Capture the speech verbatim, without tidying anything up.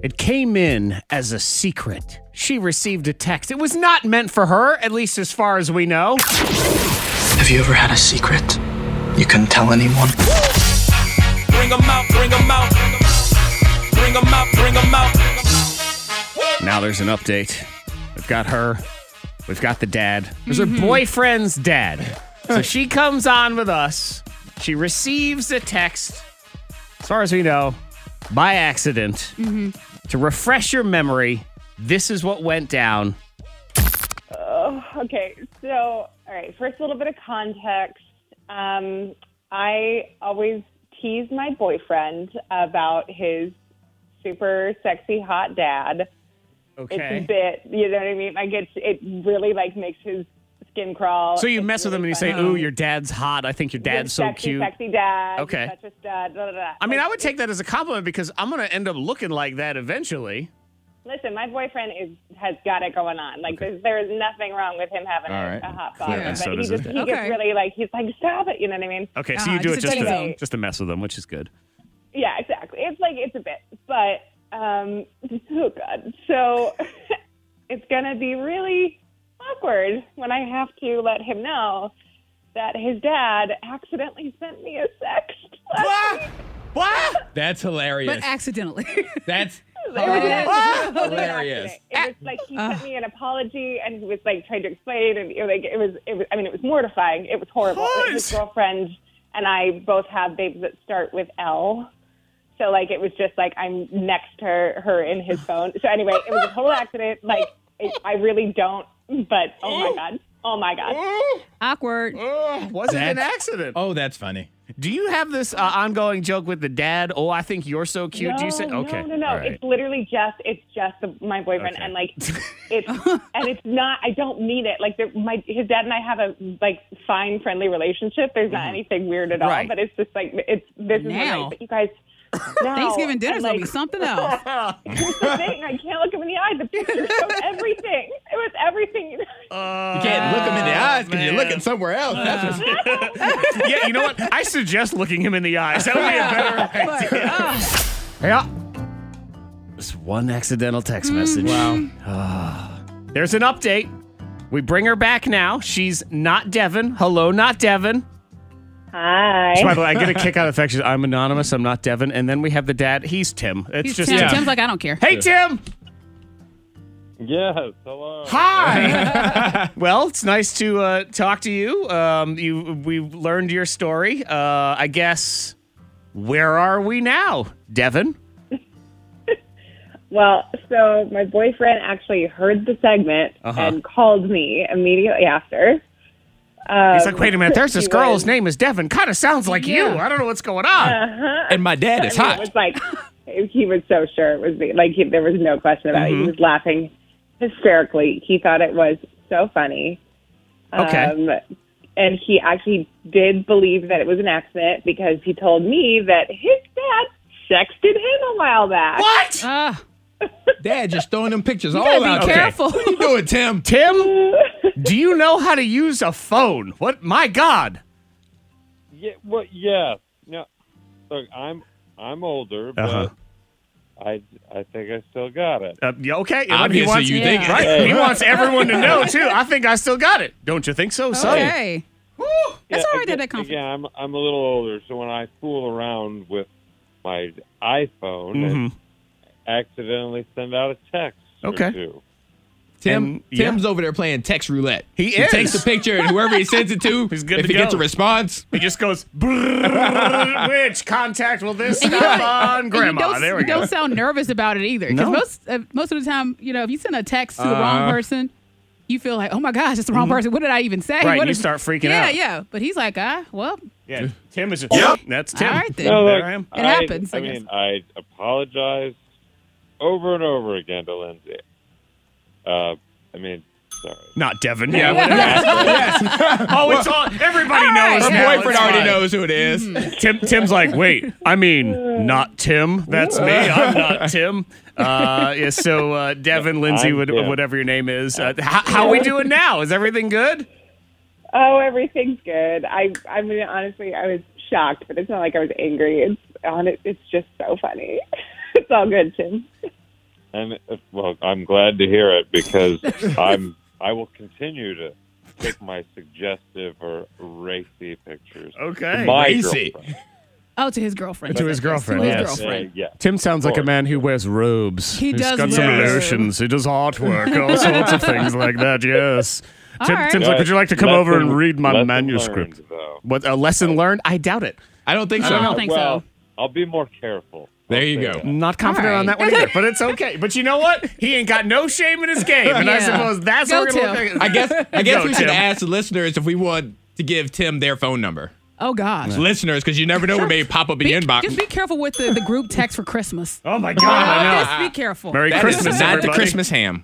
It came in as a secret. She received a text. It was not meant for her, at least as far as we know. Have you ever had a secret you couldn't tell anyone? Bring 'em out, bring 'em out. Bring 'em out, bring 'em out. Now there's an update. We've got her. We've got the dad. There's her boyfriend's dad. So she comes on with us. She receives a text, as far as we know, by accident. Mm-hmm. To refresh your memory, this is what went down. Oh, okay. So, all right. First, a little bit of context. Um, I always tease my boyfriend about his super sexy hot dad. Okay. It's a bit, you know what I mean? Like it's, it really like makes his skin crawl. So you It's mess with him and really you say, funny. ooh, your dad's hot. I think your dad's so sexy, cute. Sexy dad. Okay. Such a stud. Blah, blah, blah. I mean, Like, I would take that as a compliment because I'm going to end up looking like that eventually. Listen, my boyfriend is has got it going on. Like there's there is nothing wrong with him having All a, right. a hot Clearly, bottom. so But he does just his he dad. gets Okay. really like he's like, stop it, you know what I mean? Okay, so Uh, you do it just just to to, take it. just to mess with him, which is good. Yeah, exactly. It's like it's a bit. But um oh god. So it's gonna be really awkward when I have to let him know that his dad accidentally sent me a sext. last week. What? That's hilarious. But accidentally. That's It was an- hilarious. It was like he sent me an apology and he was like trying to explain and it, was, like it was it was I mean it was mortifying. It was horrible. What? His girlfriend and I both have babies that start with L. So like it was just like I'm next to her, her in his phone. So anyway, it was a total accident. Like it, I really don't. But oh my god, oh my god. Awkward. Oh, was it an That's- accident? Oh, that's funny. Do you have this uh, ongoing joke with the dad? Oh, I think you're so cute. No, Do you say okay? no, no, no. All right. It's literally just it's just the, my boyfriend, Okay. and like it's and it's not. I don't mean it. Like they're- my his dad and I have a like fine, friendly relationship. There's not anything weird at all. Right. But it's just like it's this is Now. right. But you guys. No, Thanksgiving dinner's and, gonna like, be something else. Here's the thing. I can't look him in the eye. The picture showed everything. It was everything. Uh, You can't look him in the eyes because you're man. looking somewhere else. That's what's Yeah, you know what? I suggest looking him in the eyes. That would be a better idea. Yeah. Just one accidental text message. Wow. There's an update. We bring her back now. She's not Devin. Hello, not Devin. Hi. So, by the way, I get a kick out of the fact that I'm anonymous. I'm not Devin. And then we have the dad. He's Tim. It's He's just Tim. Tim. Tim's like, I don't care. Hey, Tim. Yes, hello. Hi. Well, it's nice to uh, talk to you. Um, you, we've learned your story. Uh, I guess. Where are we now, Devin? Well, so my boyfriend actually heard the segment Uh-huh. and called me immediately after. Um, He's like, wait a minute. There's this he girl. was- His name is Devin. Kind of sounds like you. Yeah. I don't know what's going on. Uh-huh. And my dad is I mean, hot. It was like he was so sure it was me. Like he, there was no question about Mm-hmm. it. He was laughing hysterically. He thought it was so funny. Okay. Um, and he actually did believe that it was an accident because he told me that his dad sexted him a while back. What? Ah, Dad just throwing them pictures all gotta be out careful. there. What are you doing, Tim? Tim, do you know how to use a phone? What? My God. Yeah, well, yes. No, look, I'm I'm older, but Uh-huh. I I think I still got it. Uh, yeah, okay. Obviously, he wants, you Yeah. think it. right? He wants everyone to know, too. I think I still got it. Don't you think so, son? okay. Woo. That's Yeah, all right that again, that confidence. Again, I'm I'm a little older, so when I fool around with my iPhone Mhm. and accidentally send out a text Okay. or two. Tim, And, yeah. Tim's over there playing text roulette. He He is. takes the picture, and whoever he sends it to, He's good if to he gets a go. response, He just goes, "Brrr, which contact will this And you stop know, on, and Grandma? You don't, There we you go. don't sound nervous about it either. Because No. most uh, most of the time, you know, if you send a text to the wrong Uh-huh. person, you feel like, oh my gosh, it's the wrong person. What did I even say? Mm-hmm. Right, What you is- start freaking yeah, out. Yeah, But he's like, ah, well, Yeah, Tim is just, yep. That's Tim. all right then. No, There look, I am. It happens, I, I guess. mean, I apologize over and over again to Lindsay. Uh, I mean, sorry. Not Devin. Yeah, whatever. Oh, it's all, everybody knows her now. boyfriend It's already fine. knows who it is. Tim, Tim's like, wait, I mean, not Tim. That's me. I'm not Tim. Uh, yeah, so uh, Devin, Lindsay, I'm what- Tim. whatever your name is. Uh, how, how we doing now? Is everything good? Oh, everything's good. I I mean, honestly, I was shocked, but it's not like I was angry. It's on it. It's just so funny. It's all good, Tim. And uh, well, I'm glad to hear it because I'm I will continue to take my suggestive or racy pictures. Okay. To my Racy. girlfriend. Oh, to his girlfriend. To his girlfriend, To his yes. girlfriend. Uh, yeah. Tim sounds like a Of man who wears robes. He He's does got some wear- lotions. He does artwork, all sorts of things like that, yes. All Tim, right. Tim's like, would you like to come Lesson- over and read my lesson manuscript? learned, though. What, a lesson learned? I doubt it. I don't think so. I don't think well, so. I'll be more careful. There I'll you say go. that. Not confident All on that right. one either, but it's okay. But you know what? He ain't got no shame in his game, and I Yeah. suppose that's Go, what we're going to Tim. look I guess I guess Go, we should Tim. ask the listeners if we want to give Tim their phone number. Oh gosh. Listeners, because you never know what may pop up in Be- your inbox. Just be careful with the, the group text for Christmas. Oh, my God, I know. Just be careful. Merry That Christmas, is not everybody. the Christmas ham.